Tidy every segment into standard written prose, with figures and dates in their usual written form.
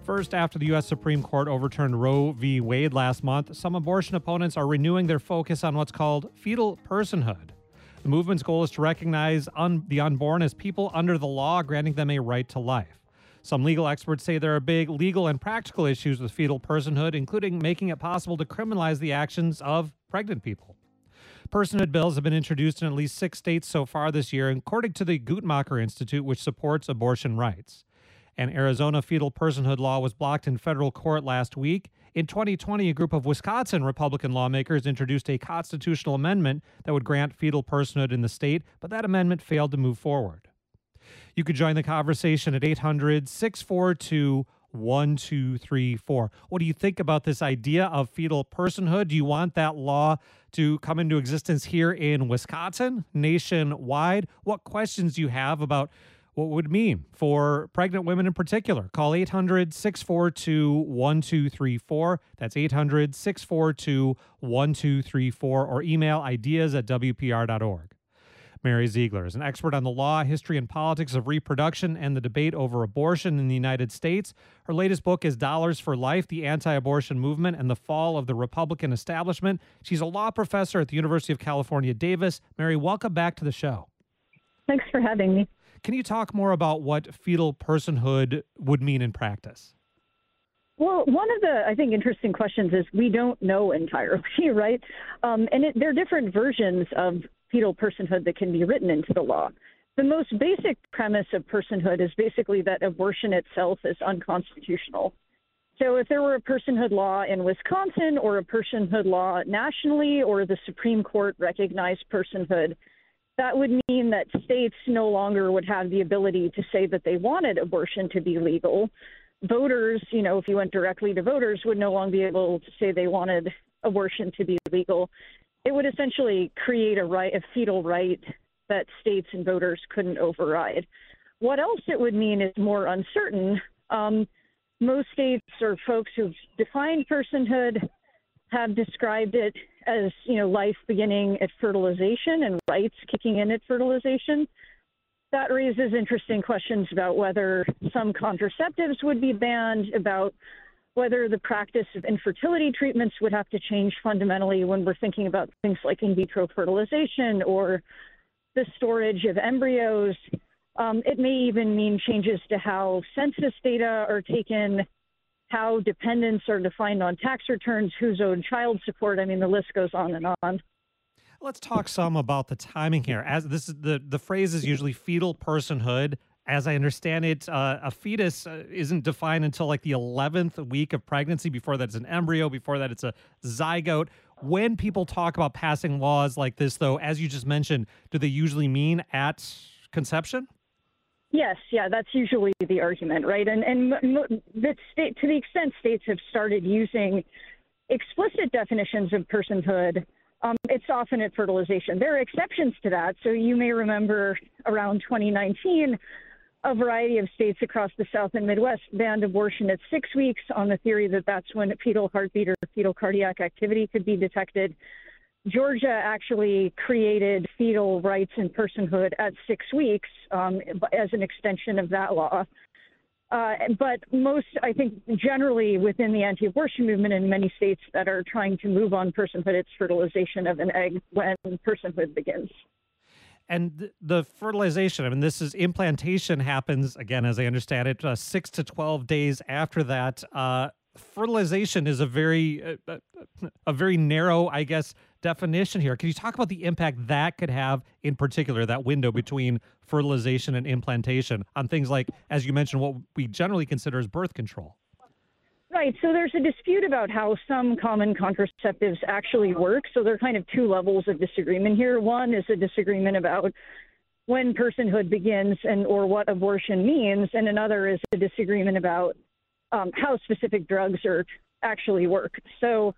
First, after the U.S. Supreme Court overturned Roe v. Wade last month, some abortion opponents are renewing their focus on what's called fetal personhood. The movement's goal is to recognize the unborn as people under the law, granting them a right to life. Some legal experts say there are big legal and practical issues with fetal personhood, including making it possible to criminalize the actions of pregnant people. Personhood bills have been introduced in at least 6 states so far this year, according to the Guttmacher Institute, which supports abortion rights. An Arizona fetal personhood law was blocked in federal court last week. In 2020, a group of Wisconsin Republican lawmakers introduced a constitutional amendment that would grant fetal personhood in the state, but that amendment failed to move forward. You could join the conversation at 800-642-1234. What do you think about this idea of fetal personhood? Do you want that law to come into existence here in Wisconsin, nationwide? What questions do you have about what it would mean for pregnant women in particular? Call 800-642-1234. That's 800-642-1234, or email ideas@wpr.org. Mary Ziegler is an expert on the law, history, and politics of reproduction and the debate over abortion in the United States. Her latest book is Dollars for Life, the Anti-Abortion Movement and the Fall of the Republican Establishment. She's a law professor at the University of California, Davis. Mary, welcome back to the show. Thanks for having me. Can you talk more about what fetal personhood would mean in practice? Well, one of the, I think, interesting questions is we don't know entirely, right? There are different versions of fetal personhood that can be written into the law. The most basic premise of personhood is basically that abortion itself is unconstitutional. So if there were a personhood law in Wisconsin or a personhood law nationally, or the Supreme Court recognized personhood, that would mean that states no longer would have the ability to say that they wanted abortion to be legal. Voters, if you went directly to voters, would no longer be able to say they wanted abortion to be legal. It would essentially create a fetal right that states and voters couldn't override. What else it would mean is more uncertain. Most states or folks who've defined personhood have described it as, life beginning at fertilization and rights kicking in at fertilization. That raises interesting questions about whether some contraceptives would be banned, about whether the practice of infertility treatments would have to change fundamentally when we're thinking about things like in vitro fertilization or the storage of embryos. It may even mean changes to how census data are taken, how dependents are defined on tax returns, who's owed child support. I mean, the list goes on and on. Let's talk some about the timing here. As this is the phrase is usually fetal personhood. As I understand it, a fetus isn't defined until like the 11th week of pregnancy. Before that, it's an embryo. Before that, it's a zygote. When people talk about passing laws like this, though, as you just mentioned, do they usually mean at conception? Yes, yeah, that's usually the argument, right? And the state, to the extent states have started using explicit definitions of personhood, it's often at fertilization. There are exceptions to that. So you may remember around 2019, a variety of states across the South and Midwest banned abortion at 6 weeks on the theory that that's when fetal heartbeat or fetal cardiac activity could be detected. Georgia actually created fetal rights and personhood at 6 weeks as an extension of that law. But most, I think, generally within the anti-abortion movement in many states that are trying to move on personhood, it's fertilization of an egg when personhood begins. And the fertilization, I mean, this is implantation happens, again, as I understand it, 6 to 12 days after that. Fertilization is a very narrow, I guess, definition here. Can you talk about the impact that could have, in particular, that window between fertilization and implantation on things like, as you mentioned, what we generally consider as birth control? Right. So there's a dispute about how some common contraceptives actually work. So there are kind of two levels of disagreement here. One is a disagreement about when personhood begins or what abortion means, and another is a disagreement about how specific drugs actually work. So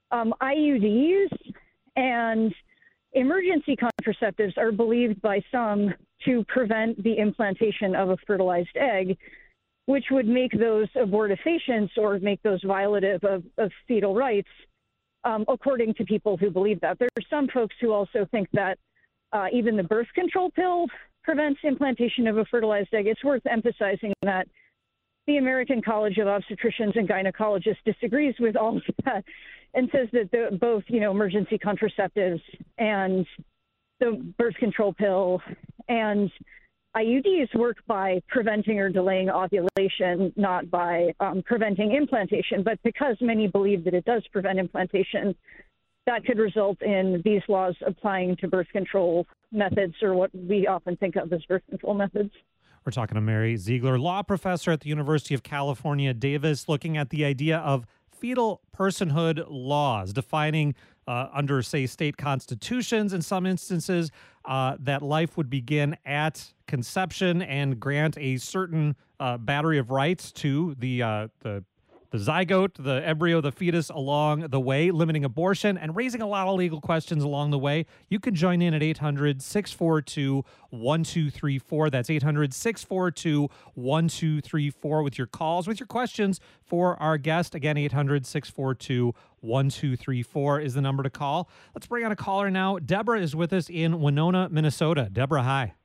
IUDs and emergency contraceptives are believed by some to prevent the implantation of a fertilized egg, which would make those abortifacients or make those violative of fetal rights, according to people who believe that. There are some folks who also think that even the birth control pill prevents implantation of a fertilized egg. It's worth emphasizing that the American College of Obstetricians and Gynecologists disagrees with all of that and says that both, emergency contraceptives and the birth control pill and IUDs work by preventing or delaying ovulation, not by preventing implantation. But because many believe that it does prevent implantation, that could result in these laws applying to birth control methods, or what we often think of as birth control methods. We're talking to Mary Ziegler, law professor at the University of California, Davis, looking at the idea of fetal personhood laws, defining under, say, state constitutions in some instances that life would begin at conception and grant a certain battery of rights to the zygote, the embryo, the fetus along the way, limiting abortion and raising a lot of legal questions along the way. You can join in at 800-642-1234. That's 800-642-1234 with your calls, with your questions for our guest. Again, 800-642-1234 is the number to call. Let's bring on a caller now. Deborah is with us in Winona, Minnesota. Deborah, hi.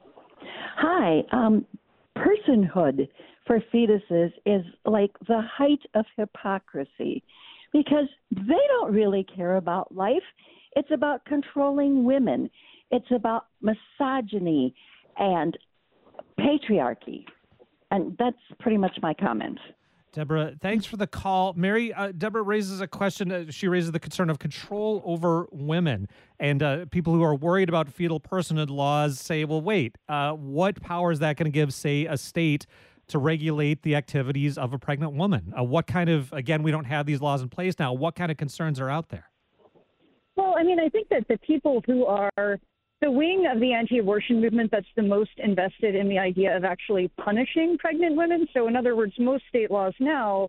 Hi. Personhood for fetuses is like the height of hypocrisy because they don't really care about life. It's about controlling women. It's about misogyny and patriarchy. And that's pretty much my comment. Deborah, thanks for the call. Mary, Deborah raises a question. She raises the concern of control over women. And people who are worried about fetal personhood laws say, well, wait, what power is that going to give, say, a state to regulate the activities of a pregnant woman? What kind of, again, we don't have these laws in place now. What kind of concerns are out there? Well, I think that the people who are the wing of the anti-abortion movement that's the most invested in the idea of actually punishing pregnant women. So in other words, most state laws now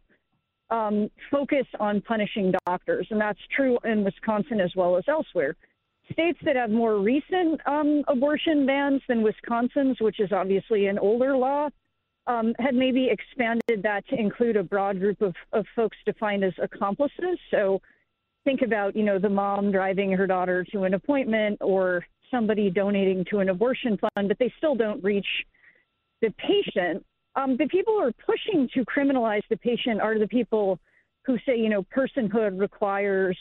focus on punishing doctors, and that's true in Wisconsin as well as elsewhere. States that have more recent abortion bans than Wisconsin's, which is obviously an older law, had maybe expanded that to include a broad group of folks defined as accomplices. So think about, the mom driving her daughter to an appointment or somebody donating to an abortion fund, but they still don't reach the patient. The people who are pushing to criminalize the patient are the people who say, personhood requires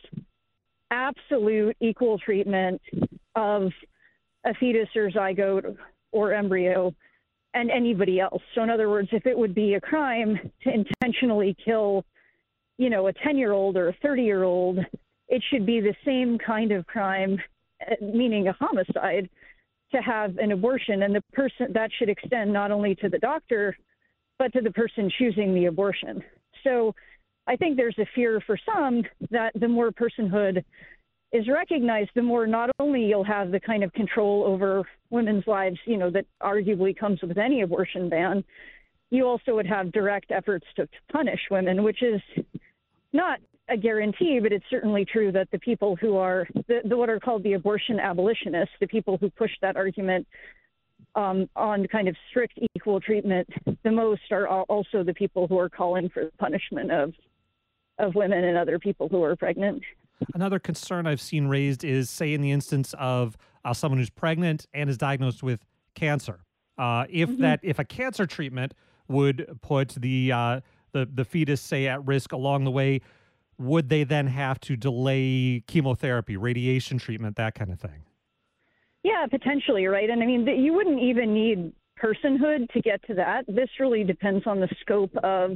absolute equal treatment of a fetus or zygote or embryo and anybody else. So in other words, if it would be a crime to intentionally kill, a 10-year-old or a 30-year-old, it should be the same kind of crime, meaning a homicide, to have an abortion. And the person that should extend not only to the doctor, but to the person choosing the abortion. So I think there's a fear for some that the more personhood is recognized, the more not only you'll have the kind of control over women's lives, that arguably comes with any abortion ban, you also would have direct efforts to punish women, which is not a guarantee, but it's certainly true that the people who are the what are called the abortion abolitionists, the people who push that argument on kind of strict equal treatment the most, are also the people who are calling for the punishment of women and other people who are pregnant. Another concern I've seen raised is, say, in the instance of someone who's pregnant and is diagnosed with cancer. If a cancer treatment would put the fetus, say, at risk along the way, would they then have to delay chemotherapy, radiation treatment, that kind of thing? Yeah, potentially, right? And you wouldn't even need personhood to get to that. This really depends on the scope of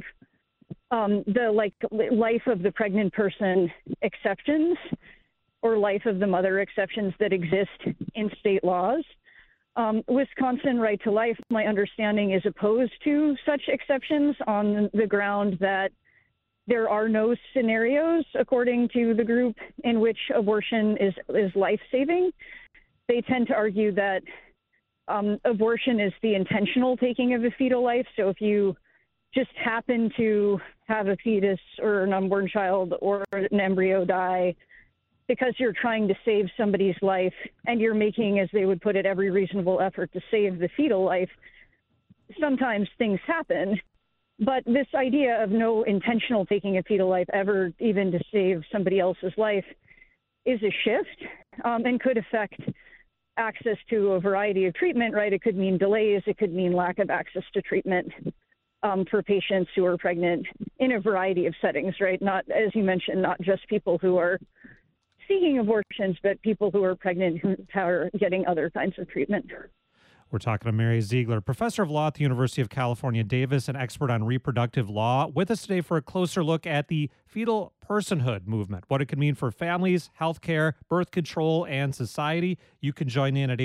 the life of the pregnant person exceptions or life of the mother exceptions that exist in state laws. Wisconsin Right to Life, my understanding, is opposed to such exceptions on the ground that there are no scenarios, according to the group, in which abortion is life-saving. They tend to argue that abortion is the intentional taking of a fetal life. So if you just happen to have a fetus or an unborn child or an embryo die because you're trying to save somebody's life and you're making, as they would put it, every reasonable effort to save the fetal life, sometimes things happen. But this idea of no intentional taking a fetal life ever, even to save somebody else's life, is a shift and could affect access to a variety of treatment, right? It could mean delays. It could mean lack of access to treatment. for patients who are pregnant in a variety of settings, right? Not, as you mentioned, not just people who are seeking abortions, but people who are pregnant who are getting other kinds of treatment. We're talking to Mary Ziegler, professor of law at the University of California, Davis, and expert on reproductive law, with us today for a closer look at the fetal personhood movement, what it could mean for families, healthcare, birth control, and society. You can join in at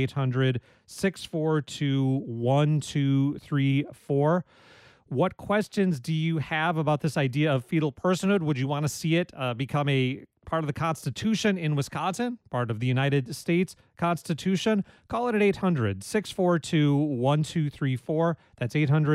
800-642-1234. What questions do you have about this idea of fetal personhood? Would you want to see it become a part of the Constitution in Wisconsin, part of the United States Constitution? Call it at 800-642-1234. That's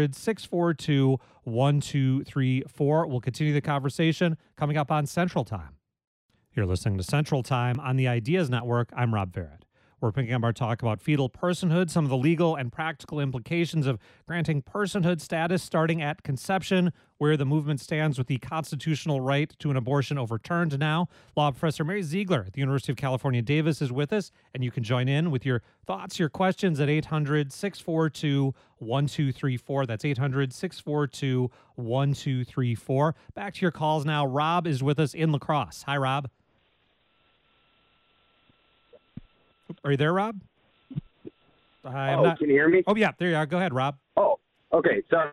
800-642-1234. We'll continue the conversation coming up on Central Time. You're listening to Central Time on the Ideas Network. I'm Rob Barrett. We're picking up our talk about fetal personhood, some of the legal and practical implications of granting personhood status starting at conception, where the movement stands with the constitutional right to an abortion overturned now. Law professor Mary Ziegler at the University of California, Davis is with us, and you can join in with your thoughts, your questions at 800-642-1234. That's 800-642-1234. Back to your calls now. Rob is with us in La Crosse. Hi, Rob. Are you there, Rob? Can you hear me? Oh, yeah, there you are. Go ahead, Rob. Oh, okay. Sorry.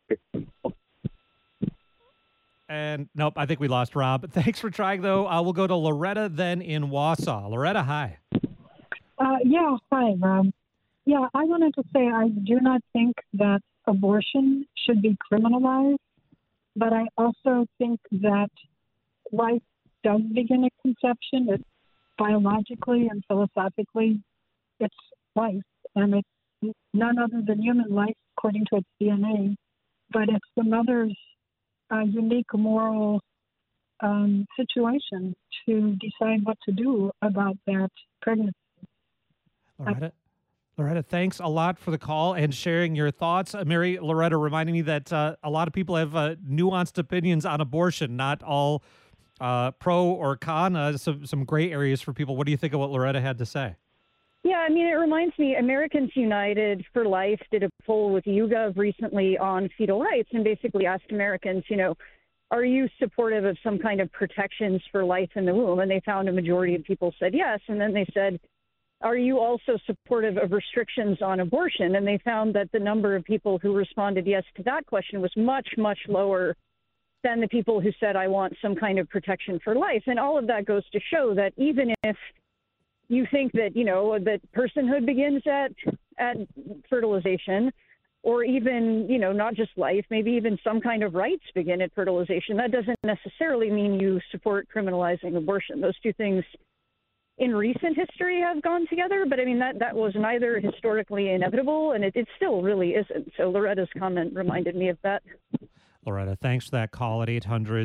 And nope, I think we lost Rob. Thanks for trying, though. We'll go to Loretta then in Wausau. Loretta, hi. Yeah, hi, Rob. Yeah, I wanted to say I do not think that abortion should be criminalized, but I also think that life does begin at conception. It's biologically and philosophically, it's life, and it's none other than human life according to its DNA, but it's the mother's unique moral situation to decide what to do about that pregnancy. Loretta, thanks a lot for the call and sharing your thoughts. Mary, Loretta reminding me that a lot of people have nuanced opinions on abortion, not all pro or con, some gray areas for people. What do you think of what Loretta had to say? Yeah, I mean, it reminds me, Americans United for Life did a poll with YouGov recently on fetal rights and basically asked Americans, are you supportive of some kind of protections for life in the womb? And they found a majority of people said yes. And then they said, are you also supportive of restrictions on abortion? And they found that the number of people who responded yes to that question was much, much lower than the people who said, I want some kind of protection for life. And all of that goes to show that even if you think that, that personhood begins at fertilization, or even, not just life, maybe even some kind of rights begin at fertilization, that doesn't necessarily mean you support criminalizing abortion. Those two things in recent history have gone together, but I mean, that was neither historically inevitable, and it still really isn't. So Loretta's comment reminded me of that. Loretta, thanks for that call at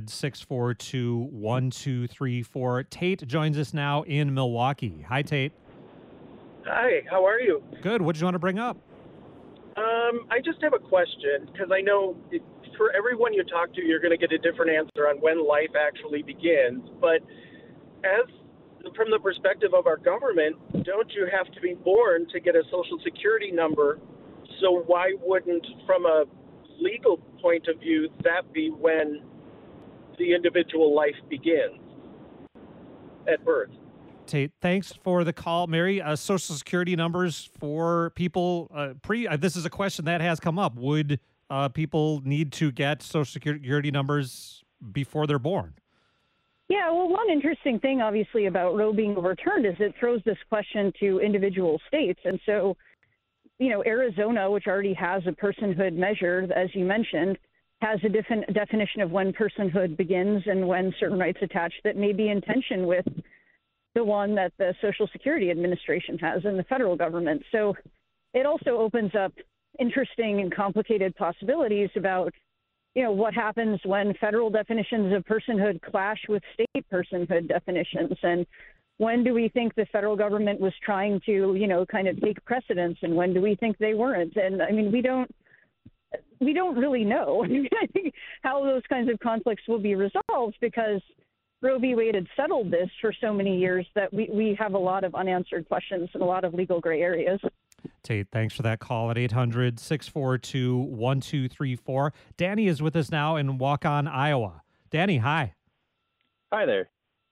800-642-1234. Tate joins us now in Milwaukee. Hi, Tate. Hi, how are you? Good. What did you want to bring up? I just have a question, because I know for everyone you talk to, you're going to get a different answer on when life actually begins. But from the perspective of our government, don't you have to be born to get a Social Security number? So why wouldn't, from a legal point of view, that be when the individual life begins at birth? Tate, thanks for the call. Mary, Social Security numbers for people, this is a question that has come up. Would people need to get Social Security numbers before they're born? Yeah, well, one interesting thing, obviously, about Roe being overturned is it throws this question to individual states. And so, Arizona, which already has a personhood measure, as you mentioned, has a different definition of when personhood begins and when certain rights attach that may be in tension with the one that the Social Security Administration has in the federal government. So it also opens up interesting and complicated possibilities about, what happens when federal definitions of personhood clash with state personhood definitions, and when do we think the federal government was trying to, kind of take precedence, and when do we think they weren't? And I mean, we don't really know how those kinds of conflicts will be resolved, because Roe v. Wade had settled this for so many years that we have a lot of unanswered questions and a lot of legal gray areas. Tate, thanks for that call at 800-642-1234. Danny is with us now in Waukon, Iowa. Danny, hi. Hi there.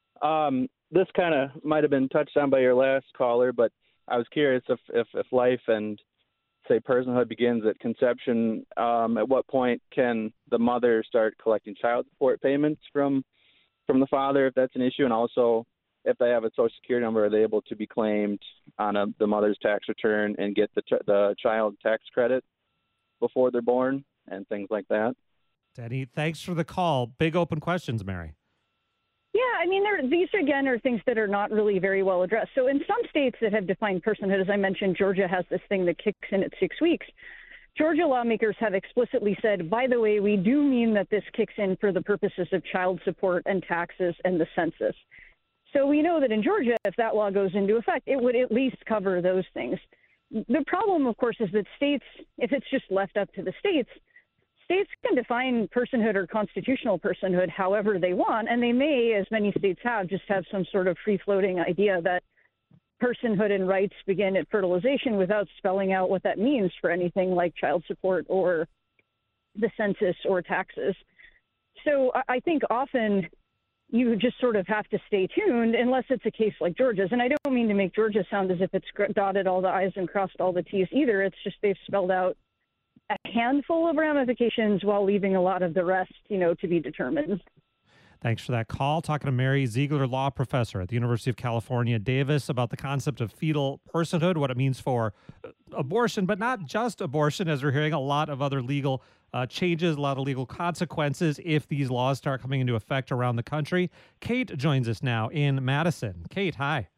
This kind of might have been touched on by your last caller, but I was curious if life and, say, personhood begins at conception, at what point can the mother start collecting child support payments from the father, if that's an issue, and also if they have a Social Security number, are they able to be claimed on the mother's tax return and get the child tax credit before they're born and things like that? Danny, thanks for the call. Big open questions, Mary. Yeah, I mean, these, again, are things that are not really very well addressed. So in some states that have defined personhood, as I mentioned, Georgia has this thing that kicks in at 6 weeks. Georgia lawmakers have explicitly said, by the way, we do mean that this kicks in for the purposes of child support and taxes and the census. So we know that in Georgia, if that law goes into effect, it would at least cover those things. The problem, of course, is that states, if it's just left up to the states can define personhood or constitutional personhood however they want, and they may, as many states have, just have some sort of free-floating idea that personhood and rights begin at fertilization without spelling out what that means for anything like child support or the census or taxes. So I think often you just sort of have to stay tuned unless it's a case like Georgia's. And I don't mean to make Georgia sound as if it's dotted all the I's and crossed all the T's either. It's just they've spelled out a handful of ramifications while leaving a lot of the rest, to be determined. Thanks for that call. Talking to Mary Ziegler, law professor at the University of California, Davis, about the concept of fetal personhood, what it means for abortion, but not just abortion, as we're hearing a lot of other legal changes, a lot of legal consequences if these laws start coming into effect around the country. Kate joins us now in Madison. Kate, hi.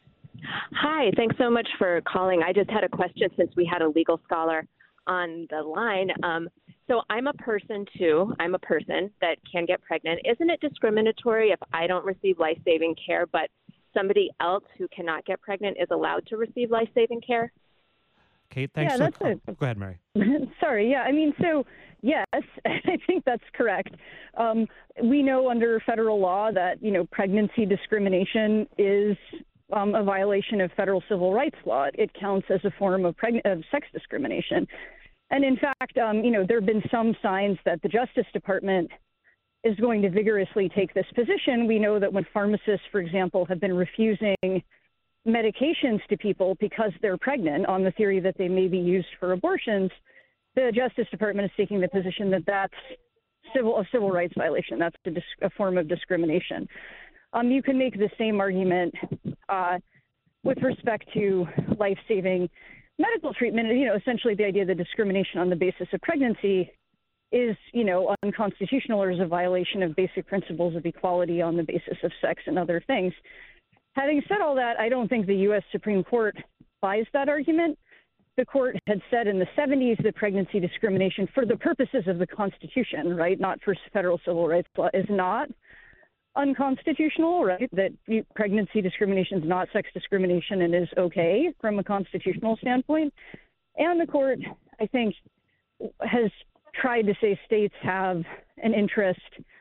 Hi, thanks so much for calling. I just had a question since we had a legal scholar on the line. So I'm a person too. I'm a person that can get pregnant. Isn't it discriminatory if I don't receive life-saving care, but somebody else who cannot get pregnant is allowed to receive life-saving care? Kate, thanks for the call. Go ahead, Mary. Sorry. Yeah, I mean, so yes, I think that's correct. We know under federal law that, pregnancy discrimination is a violation of federal civil rights law. It counts as a form of sex discrimination. And in fact, there have been some signs that the Justice Department is going to vigorously take this position. We know that when pharmacists, for example, have been refusing medications to people because they're pregnant on the theory that they may be used for abortions, the Justice Department is taking the position that that's a civil rights violation. That's a form of discrimination. You can make the same argument with respect to life-saving medical treatment. Essentially the idea that discrimination on the basis of pregnancy is, unconstitutional or is a violation of basic principles of equality on the basis of sex and other things. Having said all that, I don't think the U.S. Supreme Court buys that argument. The court had said in the 70s that pregnancy discrimination for the purposes of the Constitution, right, not for federal civil rights law, is not unconstitutional, right, that pregnancy discrimination is not sex discrimination and is okay from a constitutional standpoint. And the court, I think, has tried to say states have an interest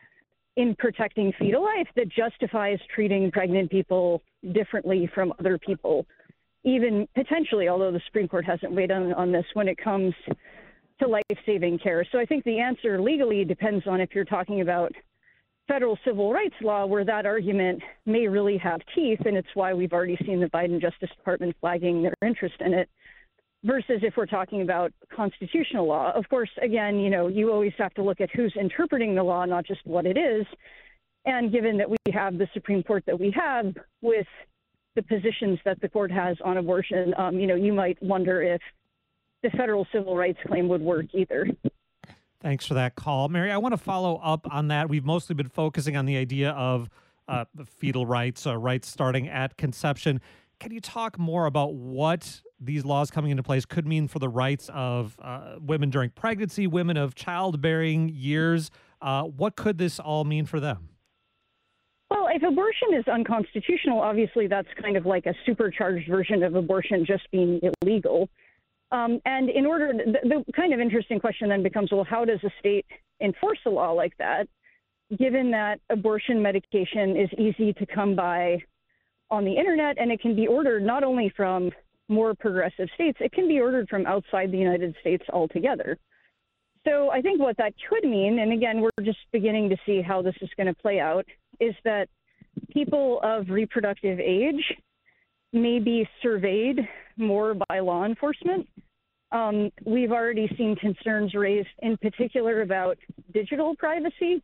in protecting fetal life that justifies treating pregnant people differently from other people, even potentially, although the Supreme Court hasn't weighed in on this, when it comes to life-saving care. So I think the answer legally depends on if you're talking about federal civil rights law, where that argument may really have teeth, and it's why we've already seen the Biden Justice Department flagging their interest in it, versus if we're talking about constitutional law. Of course, again, you always have to look at who's interpreting the law, not just what it is. And given that we have the Supreme Court that we have with the positions that the court has on abortion, you might wonder if the federal civil rights claim would work either. Thanks for that call. Mary, I want to follow up on that. We've mostly been focusing on the idea of fetal rights, rights starting at conception. Can you talk more about what these laws coming into place could mean for the rights of women during pregnancy, women of childbearing years? What could this all mean for them? Well, if abortion is unconstitutional, obviously that's kind of like a supercharged version of abortion just being illegal. And in order, the kind of interesting question then becomes, well, how does a state enforce a law like that, given that abortion medication is easy to come by on the internet, and it can be ordered not only from more progressive states, it can be ordered from outside the United States altogether. So I think what that could mean, and again, we're just beginning to see how this is going to play out, is that people of reproductive age may be surveyed more by law enforcement. We've already seen concerns raised in particular about digital privacy,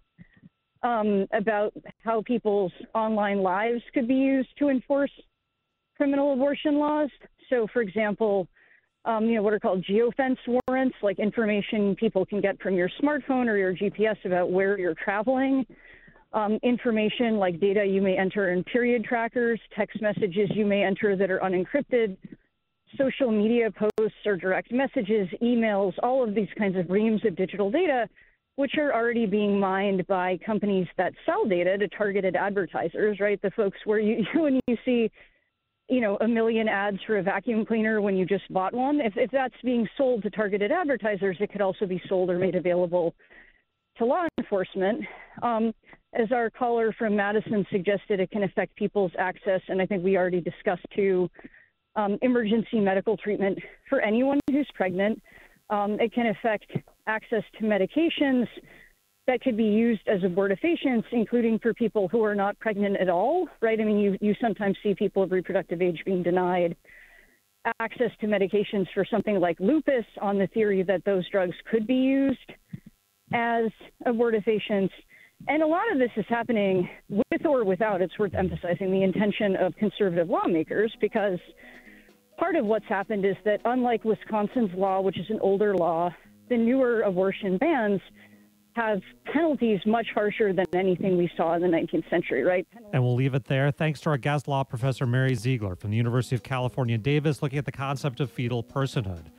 about how people's online lives could be used to enforce criminal abortion laws. So, for example, what are called geofence warrants, like information people can get from your smartphone or your GPS about where you're traveling. Information like data you may enter in period trackers, text messages you may enter that are unencrypted, social media posts or direct messages, emails, all of these kinds of reams of digital data, which are already being mined by companies that sell data to targeted advertisers, right? The folks where when you see, 1 million ads for a vacuum cleaner when you just bought one, if that's being sold to targeted advertisers, it could also be sold or made available to law enforcement. As our caller from Madison suggested, it can affect people's access, and I think we already discussed too, emergency medical treatment for anyone who's pregnant. It can affect access to medications that could be used as abortifacients, including for people who are not pregnant at all, right? I mean, you sometimes see people of reproductive age being denied access to medications for something like lupus on the theory that those drugs could be used as abortifacients. And a lot of this is happening with or without, it's worth emphasizing, the intention of conservative lawmakers, because part of what's happened is that unlike Wisconsin's law, which is an older law, the newer abortion bans have penalties much harsher than anything we saw in the 19th century, right? And we'll leave it there. Thanks to our guest law professor, Mary Ziegler from the University of California, Davis, looking at the concept of fetal personhood.